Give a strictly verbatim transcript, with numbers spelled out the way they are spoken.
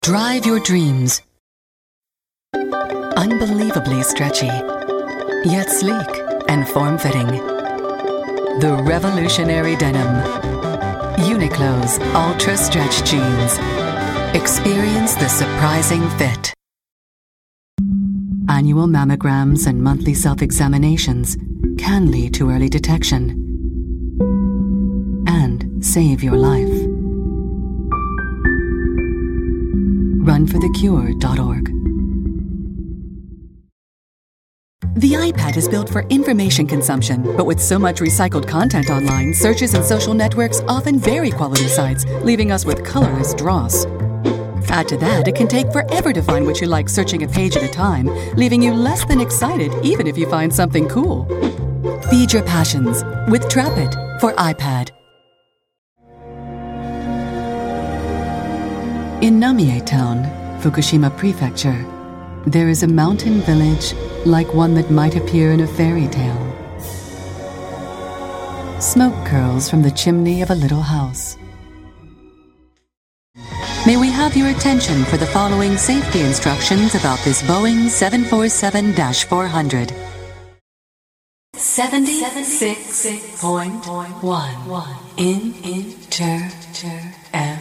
Drive your dreams. Unbelievably stretchy, yet sleek and form-fitting. The revolutionary denim. Uniqlo's Ultra Stretch Jeans. Experience the surprising fit. Annual mammograms and monthly self-examinations can lead to early detection and save your life. run for the cure dot org. The iPad is built for information consumption, but with so much recycled content online, searches and social networks often vary quality sites, leaving us with colorless dross. Add to that, it can take forever to find what you like searching a page at a time, leaving you less than excited even if you find something cool. Feed your passions with Trapit for iPad. In Namie Town, Fukushima Prefecture, there is a mountain village like one that might appear in a fairy tale. Smoke curls from the chimney of a little house. May we have your attention for the following safety instructions about this Boeing seven forty-seven dash four hundred. seventy-six point one in inter